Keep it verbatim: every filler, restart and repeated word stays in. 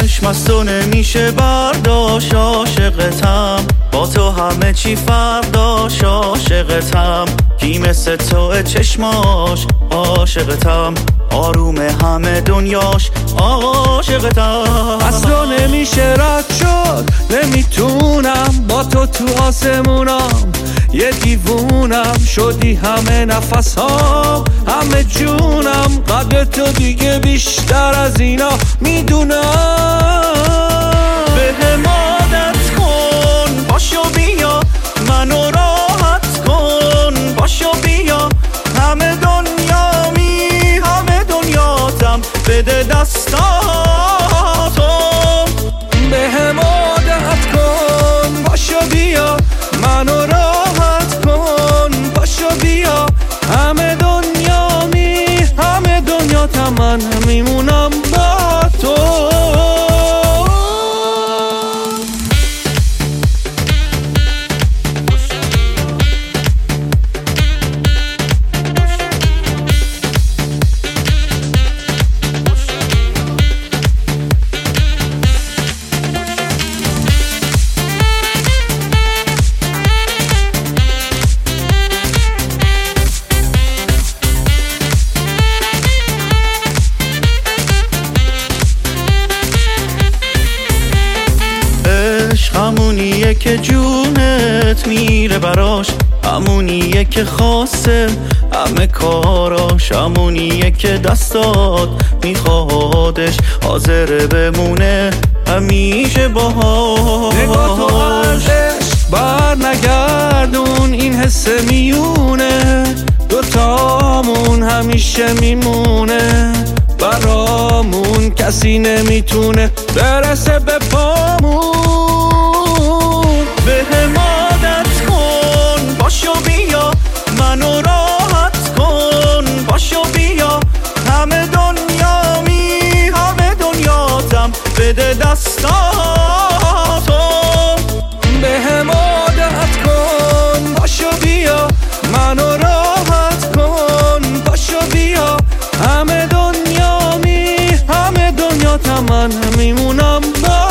چشم از تو نمیشه برداشت، عاشقتم با تو همه چی فرداش، عاشقتم کی مثل تو چشماش، عاشقتم آروم همه دنیاش، عاشقتم از تو نمیشه رد شد، نمیتونم با تو تو آسمونم، یه دیوونم شدی همه نفسام همه جونم، قدر تو دیگه بیشتر از اینا میدونم. بهم عادت کن باشو بیا منو راحت کن، باشو بیا همه دنیامی همه دنیاتم بده دستاتو. بهم عادت کن باشو بیا منو راحت کن، باشو بیا همه دنیامی همه دنیاتم من میمونم با تو. همونیه که جونت میره براش، همونیه که خاصه همه کاراش، همونیه که دستات میخوادش حاضر بمونه همیشه باهاش. نگاه تو ارزش بر نگردون این حس میونه، دوتامون همیشه میمونه، برامون کسی نمیتونه برسه به پامون. بهم عادت کن باشو بیا منو راحت کن، باشو بیا همه دنیامی همه دنیاتم بده دستاتو. بهم عادت کن باشو بیا منو راحت کن، باشو بیا همه دنیامی همه دنیاتم من میمونم با